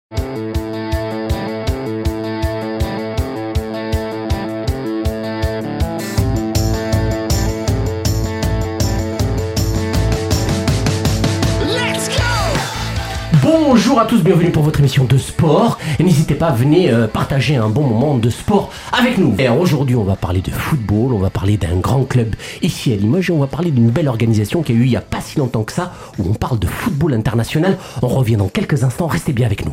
Bonjour à tous, bienvenue pour votre émission de sport. Et n'hésitez pas, venez partager un bon moment de sport avec nous. Et alors, aujourd'hui, on va parler de football, on va parler d'un grand club ici à Limoges et on va parler d'une belle organisation qui a eu il n'y a pas si longtemps que ça, où on parle de football international. On revient dans quelques instants, restez bien avec nous.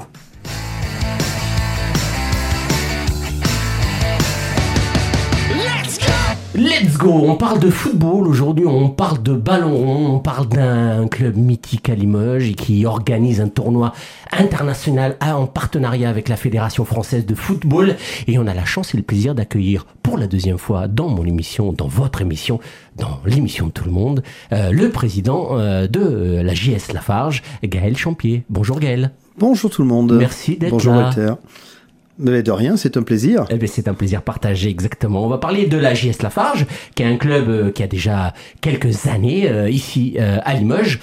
Let's go! On parle de football aujourd'hui, on parle de ballon rond, on parle d'un club mythique à Limoges et qui organise un tournoi international en partenariat avec la Fédération française de football. Et on a la chance et le plaisir d'accueillir pour la deuxième fois dans mon émission, dans votre émission, dans l'émission de tout le monde, le président de la JS Lafarge, Gaël Champier. Bonjour Gaël. Bonjour tout le monde. Merci d'être Bonjour là. Walter. Mais de rien, c'est un plaisir. Eh bien, c'est un plaisir partagé, exactement. On va parler de la JS Lafarge, qui est un club qui a déjà quelques années ici à Limoges.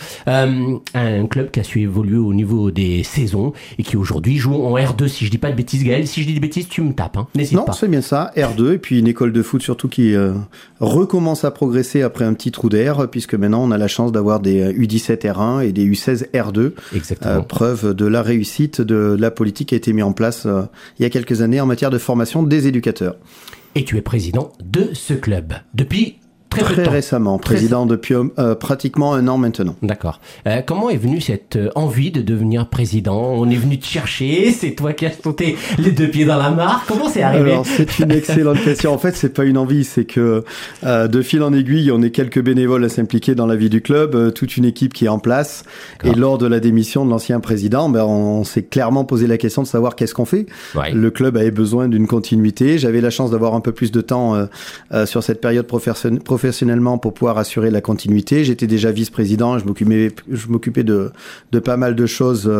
Un club qui a su évoluer au niveau des saisons et qui aujourd'hui joue en R2, si je dis pas de bêtises, Gaël. Si je dis des bêtises, tu me tapes, hein. N'hésite pas. Non, c'est bien ça, R2, et puis une école de foot surtout qui recommence à progresser après un petit trou d'air, puisque maintenant on a la chance d'avoir des U17 R1 et des U16 R2. Exactement. Preuve de la réussite de la politique qui a été mise en place il y a quelques années en matière de formation des éducateurs. Et tu es président de ce club depuis très récemment, président depuis pratiquement un an maintenant. D'accord. Comment est venue cette envie de devenir président? On est venu te chercher, c'est toi qui as sauté les deux pieds dans la mare. Comment c'est arrivé? Alors, c'est une excellente question. En fait, c'est pas une envie, c'est que de fil en aiguille, on est quelques bénévoles à s'impliquer dans la vie du club, toute une équipe qui est en place. D'accord. Et lors de la démission de l'ancien président, on s'est clairement posé la question de savoir qu'est-ce qu'on fait. Ouais. Le club avait besoin d'une continuité. J'avais la chance d'avoir un peu plus de temps sur cette période professionnellement pour pouvoir assurer la continuité. J'étais déjà vice-président, je m'occupais de pas mal de choses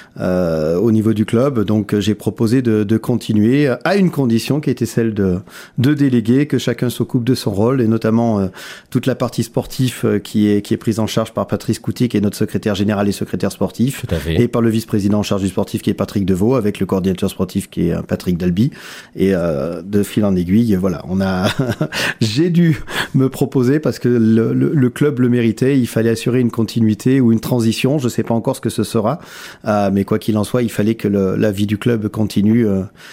au niveau du club, donc j'ai proposé de continuer à une condition qui était celle de déléguer, que chacun s'occupe de son rôle, et notamment toute la partie sportive qui est prise en charge par Patrice Couty, qui est notre secrétaire général et secrétaire sportif, et par le vice-président en charge du sportif qui est Patrick Deveau, avec le coordinateur sportif qui est Patrick Dalby, et de fil en aiguille, voilà, j'ai dû me proposer parce que le club le méritait, il fallait assurer une continuité ou une transition, je ne sais pas encore ce que ce sera, mais quoi qu'il en soit, il fallait que la vie du club continue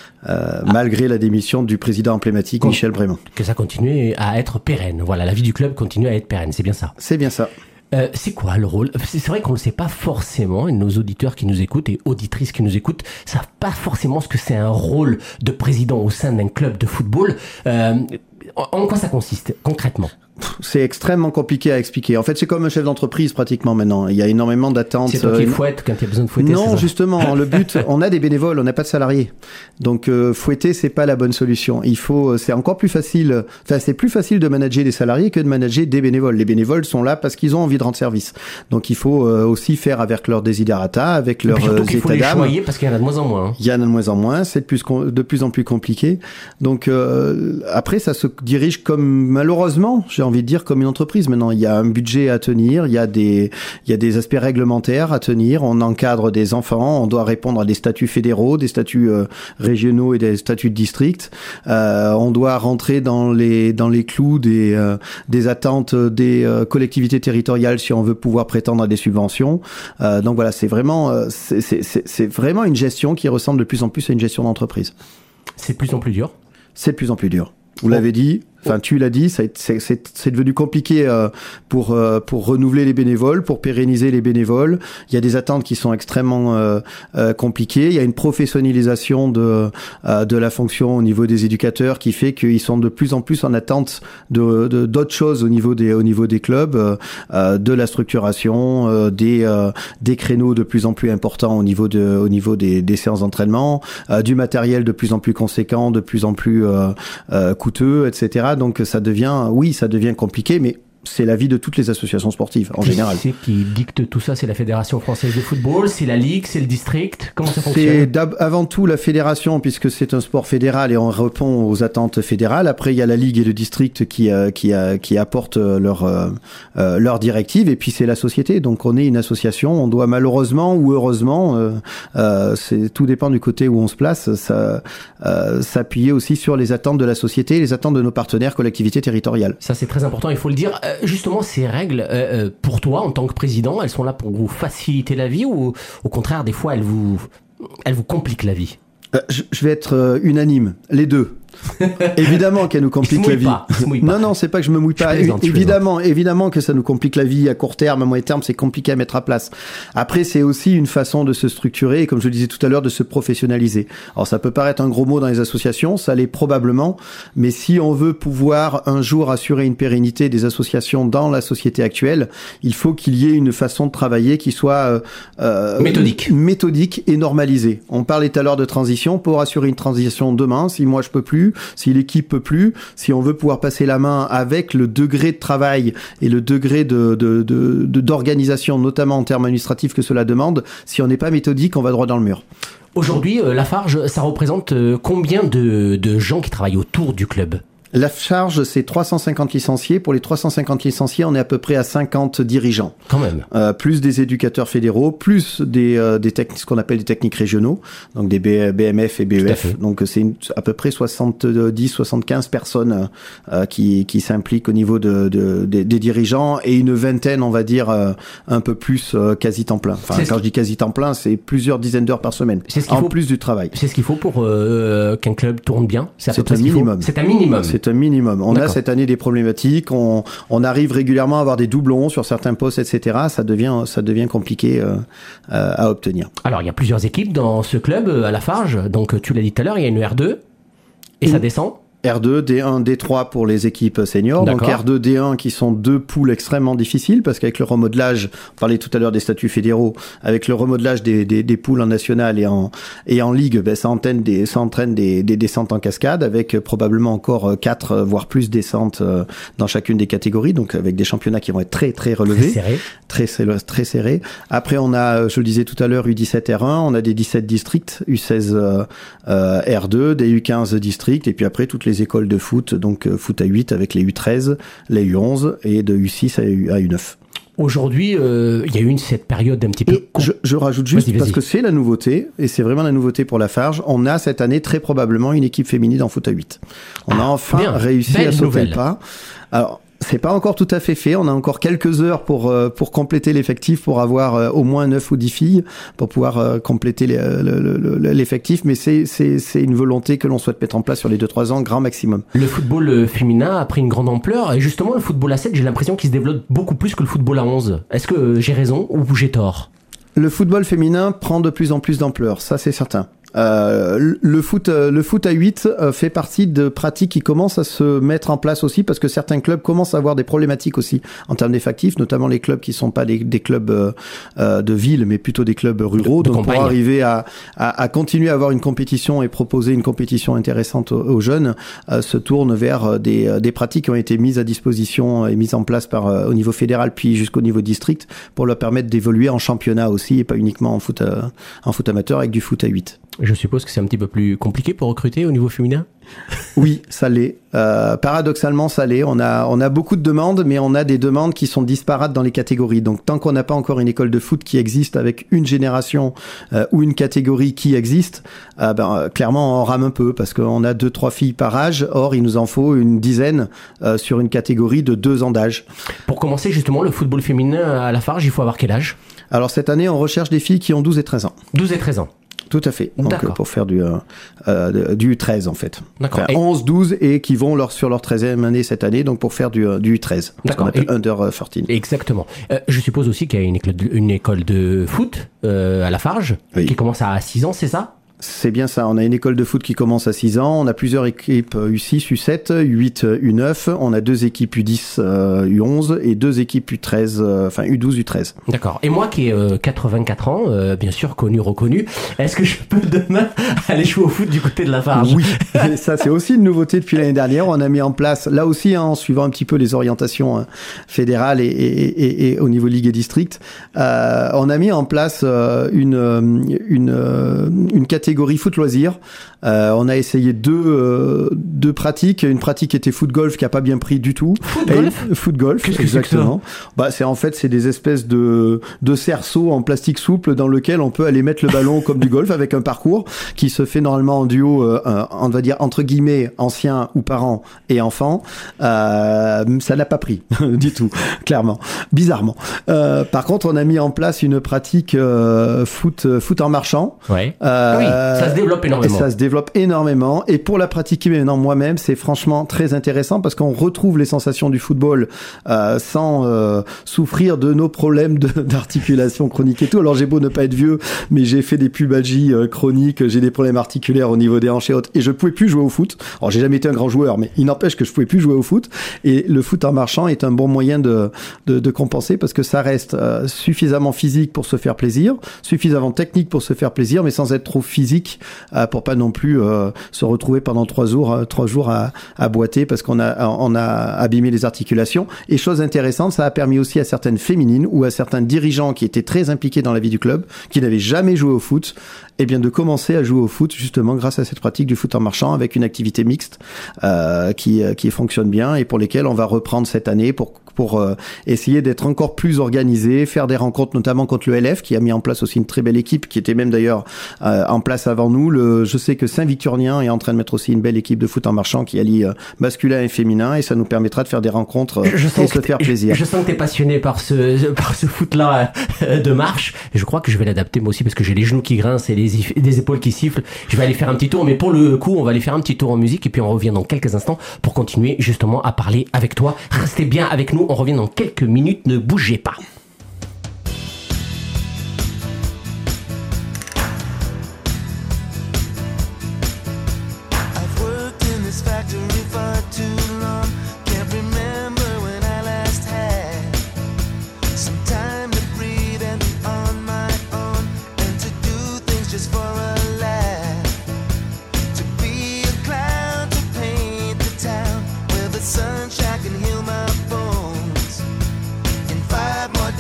malgré la démission du président emblématique Michel Brémond. Que ça continue à être pérenne, voilà, la vie du club continue à être pérenne, c'est bien ça? C'est bien ça. C'est quoi le rôle? C'est vrai qu'on ne le sait pas forcément, et nos auditeurs qui nous écoutent et auditrices qui nous écoutent savent pas forcément ce que c'est un rôle de président au sein d'un club de football. En quoi ça consiste concrètement? C'est extrêmement compliqué à expliquer. En fait, c'est comme un chef d'entreprise pratiquement maintenant. Il y a énormément d'attentes. C'est toi qui fouettes quand il y a besoin de fouetter. Non, justement, le but, on a des bénévoles, on n'a pas de salariés. Donc fouetter, c'est pas la bonne solution. C'est encore plus facile. Enfin, c'est plus facile de manager des salariés que de manager des bénévoles. Les bénévoles sont là parce qu'ils ont envie de rendre service. Donc il faut aussi faire avec leurs desiderata, avec leurs états d'âme. Il faut les choyer parce qu'il y en a de moins en moins. Hein. Il y en a de moins en moins. C'est de plus en plus compliqué. Donc après, ça se dirige comme malheureusement, j'ai envie de dire, comme une entreprise. Maintenant, il y a un budget à tenir, il y a des aspects réglementaires à tenir, on encadre des enfants, on doit répondre à des statuts fédéraux, des statuts régionaux et des statuts de district, on doit rentrer dans les clous des attentes des collectivités territoriales si on veut pouvoir prétendre à des subventions. Donc voilà, c'est vraiment une gestion qui ressemble de plus en plus à une gestion d'entreprise. C'est de plus en plus dur. C'est de plus en plus dur. Vous l'avez dit, enfin tu l'as dit, c'est devenu compliqué pour renouveler les bénévoles, pour pérenniser les bénévoles. Il y a des attentes qui sont extrêmement compliquées. Il y a une professionnalisation de la fonction au niveau des éducateurs qui fait qu'ils sont de plus en plus en attente d'autres choses au niveau des clubs, de la structuration, des créneaux de plus en plus importants au niveau des séances d'entraînement, du matériel de plus en plus conséquent, de plus en plus coûteux, etc. Donc ça devient compliqué, mais c'est l'avis de toutes les associations sportives en général. Qui c'est qui dicte tout ça? C'est la Fédération française de football, c'est la Ligue, c'est le district? Comment ça fonctionne? C'est avant tout la fédération, puisque c'est un sport fédéral et on répond aux attentes fédérales. Après, il y a la Ligue et le district qui apportent leurs directives, et puis c'est la société. Donc on est une association, on doit malheureusement ou heureusement, tout dépend du côté où on se place, s'appuyer aussi sur les attentes de la société et les attentes de nos partenaires collectivités territoriales. Ça, c'est très important, il faut le dire. Justement, ces règles, pour toi, en tant que président, elles sont là pour vous faciliter la vie ou au contraire, des fois, elles vous compliquent la vie? Je vais être unanime, les deux. Évidemment qu'elle nous complique la vie. Non, c'est pas que je me mouille pas. Évidemment que ça nous complique la vie à court terme, à moyen terme, c'est compliqué à mettre à place. Après, c'est aussi une façon de se structurer et, comme je le disais tout à l'heure, de se professionnaliser. Alors, ça peut paraître un gros mot dans les associations, ça l'est probablement, mais si on veut pouvoir un jour assurer une pérennité des associations dans la société actuelle, il faut qu'il y ait une façon de travailler qui soit méthodique et normalisée. On parlait tout à l'heure de transition. Pour assurer une transition demain, si moi je peux plus, si l'équipe peut plus, si on veut pouvoir passer la main avec le degré de travail et le degré d'organisation, notamment en termes administratifs que cela demande, si on n'est pas méthodique, on va droit dans le mur. Aujourd'hui, Lafarge, ça représente combien de gens qui travaillent autour du club? La charge, c'est 350 licenciés. Pour les 350 licenciés, on est à peu près à 50 dirigeants. Quand même. Plus des éducateurs fédéraux, plus des ce qu'on appelle des techniques régionaux, donc des BMF et BEF. Donc c'est à peu près 70-75 personnes qui s'impliquent au niveau des dirigeants, et une vingtaine, on va dire, un peu plus quasi temps plein. Enfin, quand je dis quasi temps plein, c'est plusieurs dizaines d'heures par semaine, plus du travail. C'est ce qu'il faut pour qu'un club tourne bien? C'est un minimum. C'est un minimum. C'est un minimum. On a cette année des problématiques. On arrive régulièrement à avoir des doublons sur certains postes, etc. Ça devient compliqué à obtenir. Alors, il y a plusieurs équipes dans ce club à Lafarge. Donc, tu l'as dit tout à l'heure, il y a une R2 et ça descend. R2, D1, D3 pour les équipes seniors. Donc R2, D1 qui sont deux poules extrêmement difficiles, parce qu'avec le remodelage, on parlait tout à l'heure des statuts fédéraux, avec le remodelage des poules en national et en ligue, ça entraîne des descentes en cascade, avec probablement encore 4 voire plus descentes dans chacune des catégories, donc avec des championnats qui vont être très très relevés, très serrés. Après, on a, je le disais tout à l'heure, U17 R1, on a des 17 districts, U16 R2, des U15 districts, et puis après toutes les écoles de foot, donc foot à 8 avec les U13, les U11 et de U6 à U9. Aujourd'hui, il y a eu cette période un petit peu... Je rajoute juste, parce que c'est la nouveauté, et c'est vraiment la nouveauté pour Lafarge, on a cette année très probablement une équipe féminine en foot à 8. On a enfin réussi à sauter le pas. Alors, c'est pas encore tout à fait fait. On a encore quelques heures pour compléter l'effectif, pour avoir au moins 9 ou 10 filles, pour pouvoir compléter l'effectif. Mais c'est une volonté que l'on souhaite mettre en place sur les 2-3 ans, grand maximum. Le football féminin a pris une grande ampleur. Et justement, le football à 7, j'ai l'impression qu'il se développe beaucoup plus que le football à 11. Est-ce que j'ai raison ou j'ai tort? Le football féminin prend de plus en plus d'ampleur. Ça, c'est certain. Le foot à 8 fait partie de pratiques qui commencent à se mettre en place aussi, parce que certains clubs commencent à avoir des problématiques aussi en termes d'effectifs, notamment les clubs qui sont pas des clubs de ville, mais plutôt des clubs ruraux. Donc pour arriver à continuer à avoir une compétition et proposer une compétition intéressante aux jeunes, se tournent vers des pratiques qui ont été mises à disposition et mises en place au niveau fédéral puis jusqu'au niveau district, pour leur permettre d'évoluer en championnat aussi, et pas uniquement en foot amateur avec du foot à 8. Je suppose que c'est un petit peu plus compliqué pour recruter au niveau féminin? Oui, ça l'est. Paradoxalement, ça l'est. On a beaucoup de demandes, mais on a des demandes qui sont disparates dans les catégories. Donc, tant qu'on n'a pas encore une école de foot qui existe avec une génération ou une catégorie qui existe, clairement, on rame un peu, parce qu'on a 2-3 filles par âge. Or, il nous en faut une dizaine sur une catégorie de 2 ans d'âge. Pour commencer, justement, le football féminin à Lafarge, il faut avoir quel âge? Alors, cette année, on recherche des filles qui ont 12 et 13 ans. 12 et 13 ans. Tout à fait. Donc, pour faire du 13, en fait. D'accord. Enfin, 11, 12 et qui vont sur leur 13e année cette année, donc pour faire du 13. D'accord. Ce qu'on appelle Under 13. Exactement. Je suppose aussi qu'il y a une école de foot à Lafarge, qui commence à 6 ans, c'est ça? C'est bien ça. On a une école de foot qui commence à 6 ans. On a plusieurs équipes U6, U7, U8, U9. On a 2 équipes U10, U11 et 2 équipes U13, enfin U12, U13. D'accord. Et moi qui ai 84 ans, bien sûr connu, reconnu, est-ce que je peux demain aller jouer au foot du côté de la Farge? Oui. Et ça, c'est aussi une nouveauté depuis l'année dernière. On a mis en place, là aussi, en suivant un petit peu les orientations fédérales et au niveau Ligue et District, on a mis en place une catégorie foot loisir. On a essayé deux pratiques. Une pratique était foot golf qui a pas bien pris du tout. Foot golf, qu'est-ce exactement. C'est des espèces de cerceaux en plastique souple dans lequel on peut aller mettre le ballon comme du golf avec un parcours qui se fait normalement en duo, on va dire entre guillemets anciens ou parents et enfants. Ça n'a pas pris du tout, clairement, bizarrement. Par contre, on a mis en place une pratique foot en marchant. Ouais. Oui, ça se développe énormément. Et ça se développe énormément. Et pour la pratiquer maintenant moi-même, c'est franchement très intéressant parce qu'on retrouve les sensations du football sans souffrir de nos problèmes d'articulation chronique et tout. Alors j'ai beau ne pas être vieux, mais j'ai fait des pubalgies chroniques, j'ai des problèmes articulaires au niveau des hanches et autres, et je pouvais plus jouer au foot. Alors j'ai jamais été un grand joueur, mais il n'empêche que je pouvais plus jouer au foot. Et le foot en marchant est un bon moyen de compenser parce que ça reste suffisamment physique pour se faire plaisir, suffisamment technique pour se faire plaisir, mais sans être trop physique pour pas non plus se retrouver pendant 3 jours à boiter parce qu'on a abîmé les articulations. Et chose intéressante, ça a permis aussi à certaines féminines ou à certains dirigeants qui étaient très impliqués dans la vie du club, qui n'avaient jamais joué au foot, eh bien de commencer à jouer au foot justement grâce à cette pratique du foot en marchant avec une activité mixte qui fonctionne bien et pour lesquelles on va reprendre cette année pour essayer d'être encore plus organisé, faire des rencontres notamment contre le LF qui a mis en place aussi une très belle équipe qui était même d'ailleurs en place avant nous. Je sais que Saint-Victorien est en train de mettre aussi une belle équipe de foot en marchant qui allie masculin et féminin et ça nous permettra de faire des rencontres et se faire plaisir. Je sens que tu es passionné par ce foot-là de marche et je crois que je vais l'adapter moi aussi parce que j'ai les genoux qui grincent et des épaules qui sifflent. Je vais aller faire un petit tour mais pour le coup on va aller faire un petit tour en musique et puis on revient dans quelques instants pour continuer justement à parler avec toi. Restez bien avec nous, on revient dans quelques minutes, ne bougez pas. Sunshine can heal my bones. In 5 more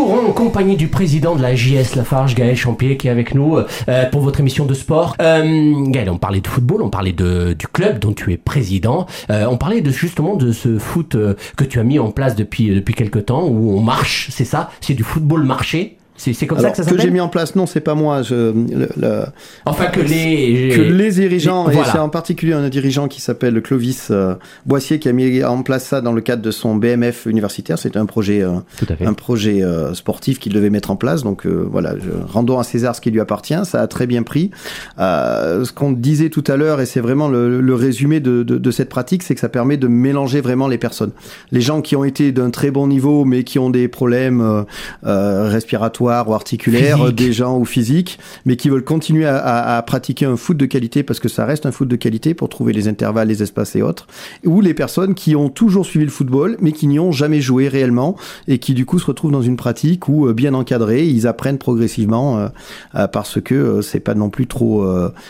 Toujours en compagnie du président de la JS Lafarge, Gaël Champier, qui est avec nous pour votre émission de sport. Gaël, on parlait de football, on parlait du club dont tu es président. On parlait justement de ce foot que tu as mis en place depuis quelque temps, où on marche, c'est ça? C'est du football marché? C'est comme ça que ça s'appelle? Que j'ai mis en place, non, c'est pas moi. Enfin, que les dirigeants, voilà. Et c'est en particulier un dirigeant qui s'appelle Clovis Boissier qui a mis en place ça dans le cadre de son BMF universitaire. C'était un projet sportif qu'il devait mettre en place. Donc voilà, rendons à César ce qui lui appartient. Ça a très bien pris. Ce qu'on disait tout à l'heure, et c'est vraiment le résumé de cette pratique, c'est que ça permet de mélanger vraiment les personnes. Les gens qui ont été d'un très bon niveau, mais qui ont des problèmes respiratoires ou articulaires, physique. Des gens ou physiques, mais qui veulent continuer à pratiquer un foot de qualité parce que ça reste un foot de qualité pour trouver les intervalles, les espaces et autres, ou les personnes qui ont toujours suivi le football mais qui n'y ont jamais joué réellement et qui du coup se retrouvent dans une pratique où bien encadrés, ils apprennent progressivement parce que c'est pas non plus trop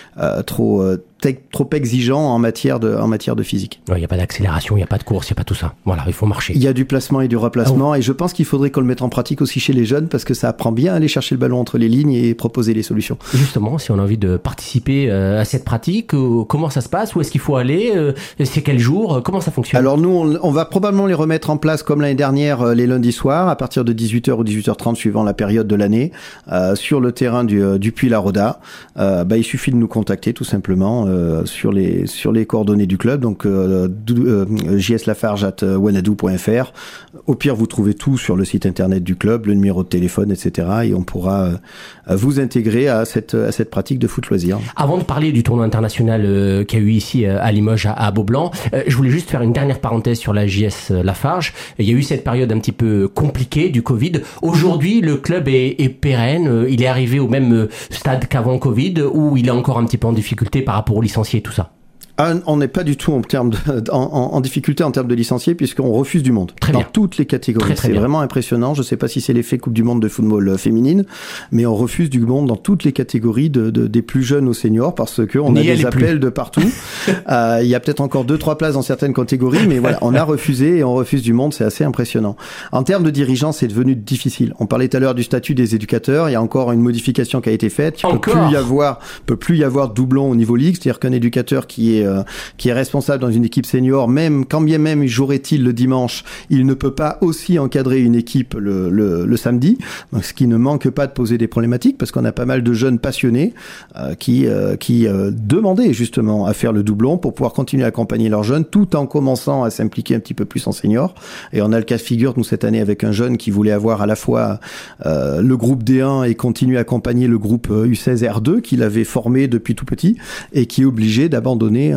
exigeant en matière de physique. Il n'y a pas d'accélération, il n'y a pas de course, il n'y a pas tout ça. Voilà, il faut marcher. Il y a du placement et du replacement, et je pense qu'il faudrait qu'on le mette en pratique aussi chez les jeunes, parce que ça apprend bien à aller chercher le ballon entre les lignes et proposer les solutions. Justement, si on a envie de participer à cette pratique, comment ça se passe? Où est-ce qu'il faut aller? C'est quel jour? Comment ça fonctionne? Alors nous, on va probablement les remettre en place comme l'année dernière, les lundis soirs, à partir de 18h ou 18h30, suivant la période de l'année, sur le terrain du Puy-la-Roda. Il suffit de nous contacter tout simplement sur les coordonnées du club, donc jslafarge@wanadoo.fr. Au pire, vous trouvez tout sur le site internet du club, le numéro de téléphone, etc. Et on pourra vous intégrer à cette pratique de foot loisir. Avant de parler du tournoi international qu'il y a eu ici à Limoges, à Beaublanc, je voulais juste faire une dernière parenthèse sur la JS Lafarge. Il y a eu cette période un petit peu compliquée du Covid. Aujourd'hui, le club est pérenne. Il est arrivé au même stade qu'avant Covid, ou il est encore un petit peu en difficulté par rapport aux licenciés et tout ça? On n'est pas du tout en difficulté en termes de licenciés, puisqu'on refuse du monde. Dans toutes les catégories. C'est vraiment impressionnant. Je ne sais pas si c'est l'effet Coupe du Monde de football féminine, mais on refuse du monde dans toutes les catégories des plus jeunes aux seniors, parce qu'on a des appels de partout. Il y a peut-être encore 2-3 places dans certaines catégories, mais voilà, on a refusé et on refuse du monde. C'est assez impressionnant. En termes de dirigeants, c'est devenu difficile. On parlait tout à l'heure du statut des éducateurs. Il y a encore une modification qui a été faite. Il peut plus y avoir de doublon au niveau ligue. C'est-à-dire qu'un éducateur qui est responsable dans une équipe senior, quand bien même jouerait-il le dimanche, il ne peut pas aussi encadrer une équipe le samedi. Donc, ce qui ne manque pas de poser des problématiques, parce qu'on a pas mal de jeunes passionnés qui demandaient justement à faire le doublon pour pouvoir continuer à accompagner leurs jeunes, tout en commençant à s'impliquer un petit peu plus en senior. Et on a le cas de figure, nous, cette année, avec un jeune qui voulait avoir à la fois le groupe D1 et continuer à accompagner le groupe U16 R2 qu'il avait formé depuis tout petit, et qui est obligé d'abandonner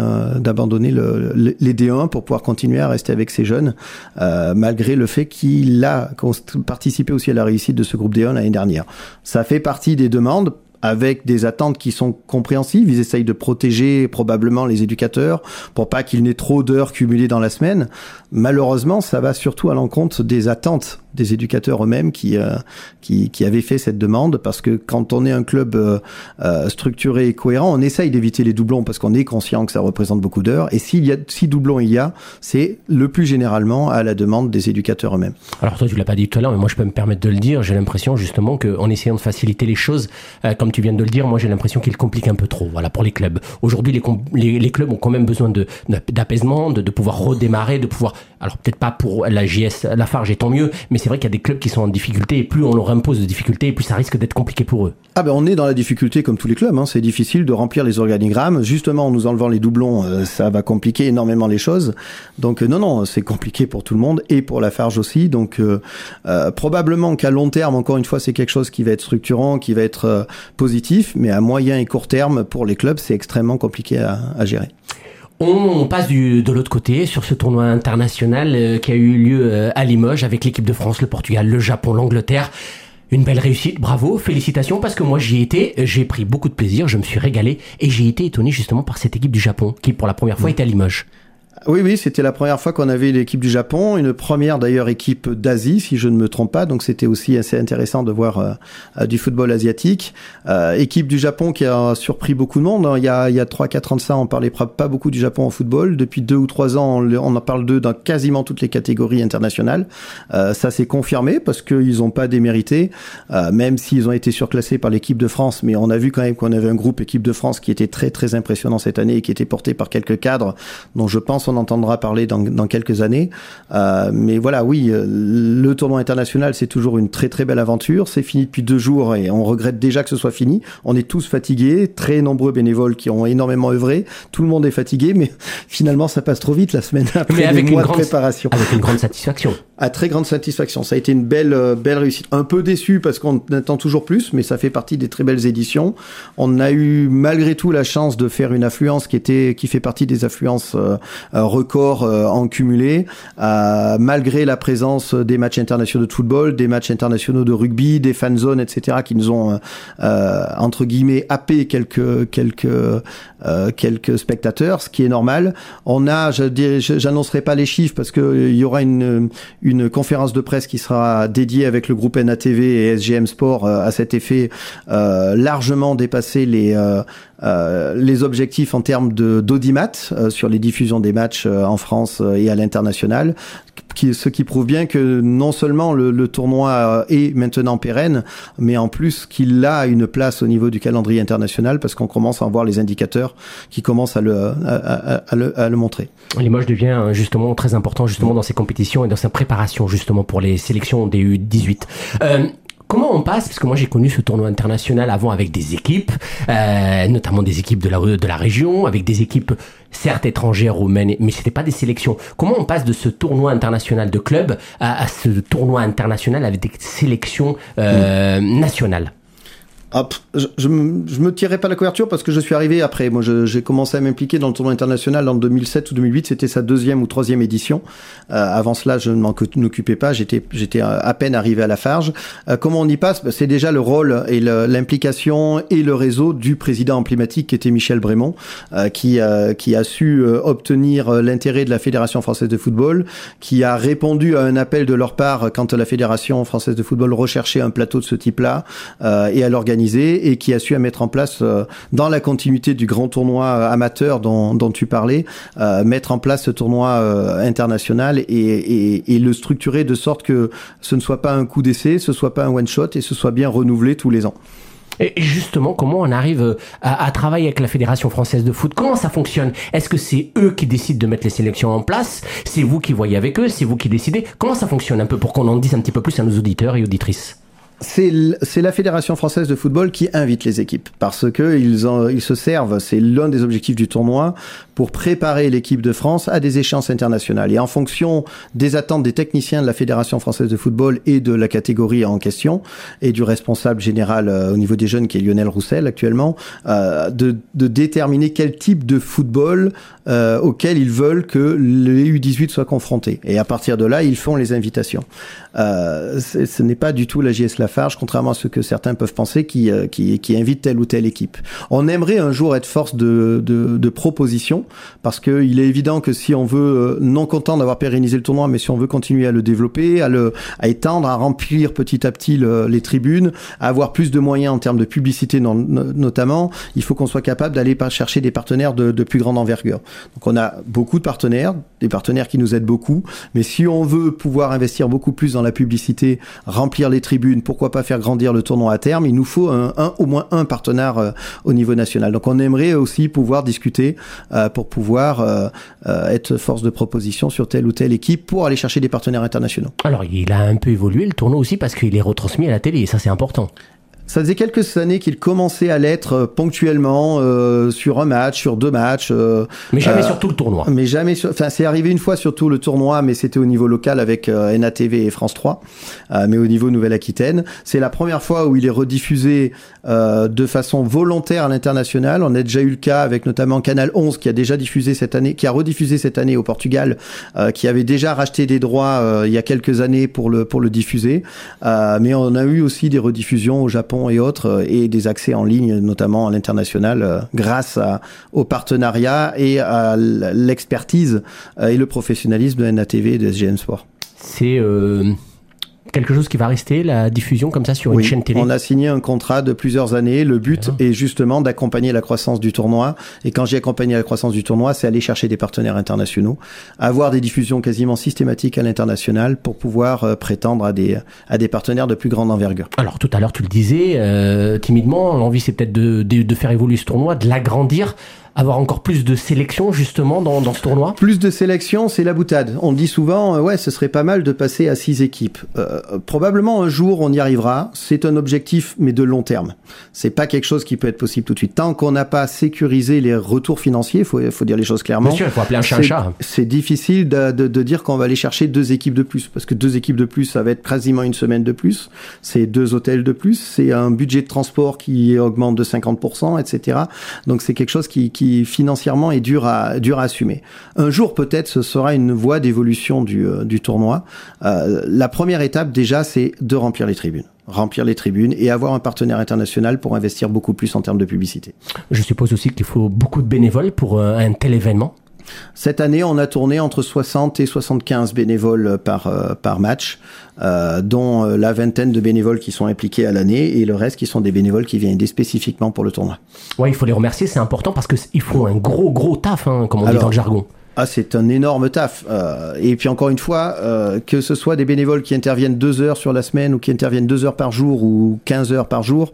les D1 pour pouvoir continuer à rester avec ces jeunes, malgré le fait qu'il a participé aussi à la réussite de ce groupe D1 l'année dernière. Ça fait partie des demandes, avec des attentes qui sont compréhensibles. Ils essayent de protéger probablement les éducateurs pour pas qu'il n'ait trop d'heures cumulées dans la semaine. Malheureusement, ça va surtout à l'encontre des attentes des éducateurs eux-mêmes qui avaient fait cette demande, parce que quand on est un club structuré et cohérent, on essaye d'éviter les doublons parce qu'on est conscient que ça représente beaucoup d'heures. Et si doublons il y a, c'est le plus généralement à la demande des éducateurs eux-mêmes. Alors toi, tu l'as pas dit tout à l'heure, mais moi je peux me permettre de le dire. J'ai l'impression justement qu'en essayant de faciliter les choses, comme tu viens de le dire, moi j'ai l'impression qu'ils compliquent un peu trop. Voilà, pour les clubs. Aujourd'hui, les clubs ont quand même besoin d'apaisement, de pouvoir redémarrer, de pouvoir. Alors peut-être pas pour la JS Lafarge, et tant mieux, mais c'est vrai qu'il y a des clubs qui sont en difficulté, et plus on leur impose de difficultés, plus ça risque d'être compliqué pour eux. On est dans la difficulté comme tous les clubs, hein. C'est difficile de remplir les organigrammes. Justement, en nous enlevant les doublons, ça va compliquer énormément les choses. Donc non, c'est compliqué pour tout le monde et pour Lafarge aussi. Donc probablement qu'à long terme, encore une fois, c'est quelque chose qui va être structurant, qui va être positif, mais à moyen et court terme, pour les clubs, c'est extrêmement compliqué à gérer. On passe de l'autre côté sur ce tournoi international qui a eu lieu à Limoges avec l'équipe de France, le Portugal, le Japon, l'Angleterre. Une belle réussite, bravo, félicitations, parce que moi j'y étais, j'ai pris beaucoup de plaisir, je me suis régalé et j'ai été étonné justement par cette équipe du Japon qui pour la première fois était à Limoges. Oui, c'était la première fois qu'on avait l'équipe du Japon, une première d'ailleurs équipe d'Asie, si je ne me trompe pas, donc c'était aussi assez intéressant de voir du football asiatique. Équipe du Japon qui a surpris beaucoup de monde, il y a 3-4 ans de ça, on parlait pas beaucoup du Japon en football. Depuis 2 ou 3 ans, on en parle d'eux dans quasiment toutes les catégories internationales. Ça s'est confirmé parce qu'ils n'ont pas démérité, même s'ils ont été surclassés par l'équipe de France, mais on a vu quand même qu'on avait un groupe équipe de France qui était très très impressionnant cette année et qui était porté par quelques cadres dont je pense on entendra parler dans quelques années. Mais voilà, oui, le tournoi international, c'est toujours une très très belle aventure. C'est fini depuis 2 jours et on regrette déjà que ce soit fini. On est tous fatigués, très nombreux bénévoles qui ont énormément œuvré. Tout le monde est fatigué, mais finalement, ça passe trop vite la semaine après des mois de préparation. Avec une grande satisfaction. À très grande satisfaction. Ça a été une belle réussite. Un peu déçu parce qu'on attend toujours plus, mais ça fait partie des très belles éditions. On a eu malgré tout la chance de faire une affluence qui fait partie des affluences record en cumulé, malgré la présence des matchs internationaux de football, des matchs internationaux de rugby, des fan zones, etc., qui nous ont entre guillemets happé quelques spectateurs, ce qui est normal. On a, j'annoncerai pas les chiffres parce que il y aura une conférence de presse qui sera dédiée avec le groupe NATV et SGM Sport à cet effet, largement dépassé les objectifs en termes d'audimat sur les diffusions des matchs en France et à l'international, ce qui prouve bien que non seulement le tournoi est maintenant pérenne, mais en plus qu'il a une place au niveau du calendrier international parce qu'on commence à en voir les indicateurs qui commencent à le montrer. Limoges devient justement très important justement dans ces compétitions et dans sa préparation justement pour les sélections des U18. Comment on passe, parce que moi j'ai connu ce tournoi international avant avec des équipes, notamment des équipes de la région, avec des équipes certes étrangères roumaines, mais c'était pas des sélections. Comment on passe de ce tournoi international de club à ce tournoi international avec des sélections nationales? Je me tirais pas la couverture parce que je suis arrivé après. Moi, j'ai commencé à m'impliquer dans le tournoi international en 2007 ou 2008. C'était sa 2e ou 3e édition. Avant cela, je ne m'en occupais pas. J'étais à peine arrivé à la Farge. Comment on y passe? C'est déjà le rôle et l'implication et le réseau du président emblématique qui était Michel Brémond, qui a su obtenir l'intérêt de la Fédération française de football, qui a répondu à un appel de leur part quand la Fédération française de football recherchait un plateau de ce type-là, et à l'organiser, et qui a su à mettre en place, dans la continuité du grand tournoi amateur dont tu parlais, mettre en place ce tournoi international et le structurer de sorte que ce ne soit pas un coup d'essai, ce soit pas un one-shot et ce soit bien renouvelé tous les ans. Et justement, comment on arrive à travailler avec la Fédération française de foot? Comment ça fonctionne? Est-ce que c'est eux qui décident de mettre les sélections en place? C'est vous qui voyez avec eux? C'est vous qui décidez? Comment ça fonctionne un peu pour qu'on en dise un petit peu plus à nos auditeurs et auditrices? C'est la Fédération française de football qui invite les équipes parce que ils se servent, c'est l'un des objectifs du tournoi, pour préparer l'équipe de France à des échéances internationales. Et en fonction des attentes des techniciens de la Fédération française de football et de la catégorie en question et du responsable général au niveau des jeunes qui est Lionel Roussel actuellement, de déterminer quel type de football auquel ils veulent que les U18 soient confrontés. Et à partir de là, ils font les invitations. Ce n'est pas du tout la JS Lafarge, contrairement à ce que certains peuvent penser, qui invite telle ou telle équipe. On aimerait un jour être force de proposition, parce que il est évident que si on veut, non content d'avoir pérennisé le tournoi, mais si on veut continuer à le développer, à étendre, à remplir petit à petit les tribunes, à avoir plus de moyens en termes de publicité notamment, il faut qu'on soit capable d'aller chercher des partenaires de plus grande envergure. Donc on a beaucoup de partenaires, des partenaires qui nous aident beaucoup, mais si on veut pouvoir investir beaucoup plus dans la publicité, remplir les tribunes, pourquoi pas faire grandir le tournoi à terme, il nous faut au moins un partenaire au niveau national. Donc on aimerait aussi pouvoir discuter pour pouvoir être force de proposition sur telle ou telle équipe pour aller chercher des partenaires internationaux. Alors il a un peu évolué le tournoi aussi parce qu'il est retransmis à la télé et ça c'est important. Ça faisait quelques années qu'il commençait à l'être ponctuellement sur un match, sur 2 matchs. Mais jamais sur tout le tournoi. Mais jamais enfin, c'est arrivé une fois sur tout le tournoi, mais c'était au niveau local avec NATV et France 3. Mais au niveau Nouvelle-Aquitaine. C'est la première fois où il est rediffusé de façon volontaire à l'international. On a déjà eu le cas avec notamment Canal 11 qui a déjà diffusé cette année, qui a rediffusé cette année au Portugal, qui avait déjà racheté des droits il y a quelques années pour le diffuser. Mais on a eu aussi des rediffusions au Japon Japon et autres, et des accès en ligne, notamment à l'international, grâce au partenariat et à l'expertise et le professionnalisme de NATV et de SGN Sport. C'est quelque chose qui va rester, la diffusion comme ça sur une chaîne télé? On a signé un contrat de plusieurs années. Le but est justement d'accompagner la croissance du tournoi. Et quand j'ai accompagné la croissance du tournoi, c'est aller chercher des partenaires internationaux, avoir des diffusions quasiment systématiques à l'international pour pouvoir prétendre à des partenaires de plus grande envergure. Alors tout à l'heure tu le disais, timidement, l'envie c'est peut-être de faire évoluer ce tournoi, de l'agrandir, avoir encore plus de sélection justement dans ce tournoi? Plus de sélection, c'est la boutade. On dit souvent, ce serait pas mal de passer à 6 équipes. Probablement un jour on y arrivera. C'est un objectif, mais de long terme. C'est pas quelque chose qui peut être possible tout de suite. Tant qu'on n'a pas sécurisé les retours financiers, faut dire les choses clairement. Bien sûr, il faut appeler un chat un chat. C'est difficile de dire qu'on va aller chercher 2 équipes de plus, parce que 2 équipes de plus, ça va être quasiment une semaine de plus. C'est 2 hôtels de plus. C'est un budget de transport qui augmente de 50%, etc. Donc c'est quelque chose qui financièrement est dur à assumer. Un jour, peut-être, ce sera une voie d'évolution du tournoi. La première étape, déjà, c'est de remplir les tribunes et avoir un partenaire international pour investir beaucoup plus en termes de publicité. Je suppose aussi qu'il faut beaucoup de bénévoles pour un tel événement. Cette année, on a tourné entre 60 et 75 bénévoles par match, dont la vingtaine de bénévoles qui sont impliqués à l'année et le reste qui sont des bénévoles qui viennent aider spécifiquement pour le tournoi. Ouais, il faut les remercier, c'est important parce qu'ils font un gros taf, comme on dit dans le jargon. C'est un énorme taf. Et puis encore une fois, que ce soit des bénévoles qui interviennent 2 heures sur la semaine ou qui interviennent 2 heures par jour ou 15 heures par jour,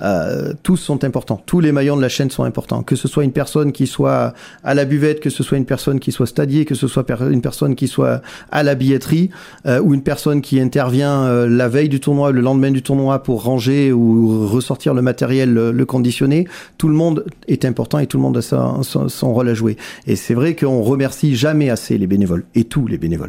tous sont importants. Tous les maillons de la chaîne sont importants. Que ce soit une personne qui soit à la buvette, que ce soit une personne qui soit stadier, que ce soit une personne qui soit à la billetterie, ou une personne qui intervient la veille du tournoi, le lendemain du tournoi pour ranger ou ressortir le matériel, le conditionner. Tout le monde est important et tout le monde a son rôle à jouer. Et c'est vrai qu'on remercie jamais assez les bénévoles et tous les bénévoles.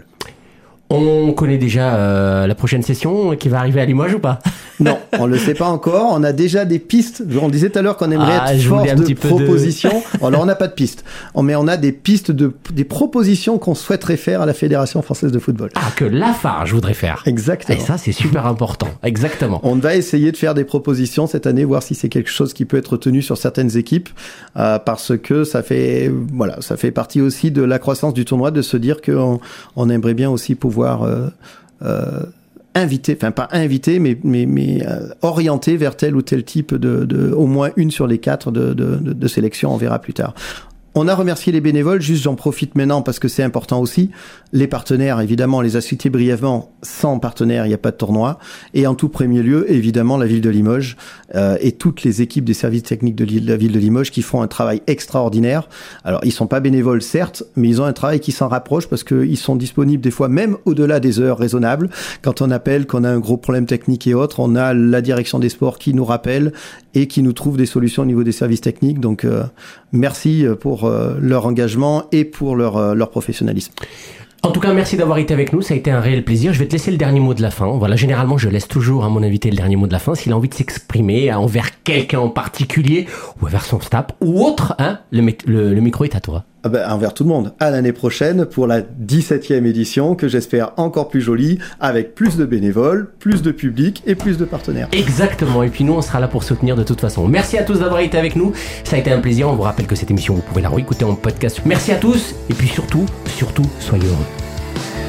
On connaît déjà la prochaine session qui va arriver à Limoges ou pas? Non, on le sait pas encore. On a déjà des pistes. On disait tout à l'heure qu'on aimerait être force de propositions. Alors on n'a pas de pistes, mais on a des pistes des propositions qu'on souhaiterait faire à la Fédération française de football. Ah, que l'AFAR, je voudrais faire. Exactement. Et ça, c'est super important. Exactement. On va essayer de faire des propositions cette année, voir si c'est quelque chose qui peut être retenu sur certaines équipes, parce que ça fait partie aussi de la croissance du tournoi, de se dire qu'on aimerait bien aussi pouvoir orienter vers tel ou tel type de au moins une sur les 4 de sélection, on verra plus tard. On a remercié les bénévoles, juste j'en profite maintenant parce que c'est important aussi. Les partenaires, évidemment, on les a cités brièvement. Sans partenaires, il n'y a pas de tournoi. Et en tout premier lieu, évidemment, la ville de Limoges et toutes les équipes des services techniques de la ville de Limoges qui font un travail extraordinaire. Alors, ils sont pas bénévoles, certes, mais ils ont un travail qui s'en rapproche parce qu'ils sont disponibles des fois même au-delà des heures raisonnables. Quand on appelle, qu'on a un gros problème technique et autres, on a la direction des sports qui nous rappelle et qui nous trouve des solutions au niveau des services techniques. Donc, merci pour leur engagement et pour leur professionnalisme. En tout cas, merci d'avoir été avec nous. Ça a été un réel plaisir. Je vais te laisser le dernier mot de la fin. Voilà, généralement, je laisse toujours à mon invité le dernier mot de la fin. S'il a envie de s'exprimer envers quelqu'un en particulier ou envers son staff ou autre, le micro est à toi. Envers tout le monde. À l'année prochaine pour la 17e édition que j'espère encore plus jolie, avec plus de bénévoles, plus de public et plus de partenaires. Exactement. Et puis nous, on sera là pour soutenir de toute façon. Merci à tous d'avoir été avec nous. Ça a été un plaisir. On vous rappelle que cette émission, vous pouvez la réécouter en podcast. Merci à tous. Et puis surtout, soyez heureux.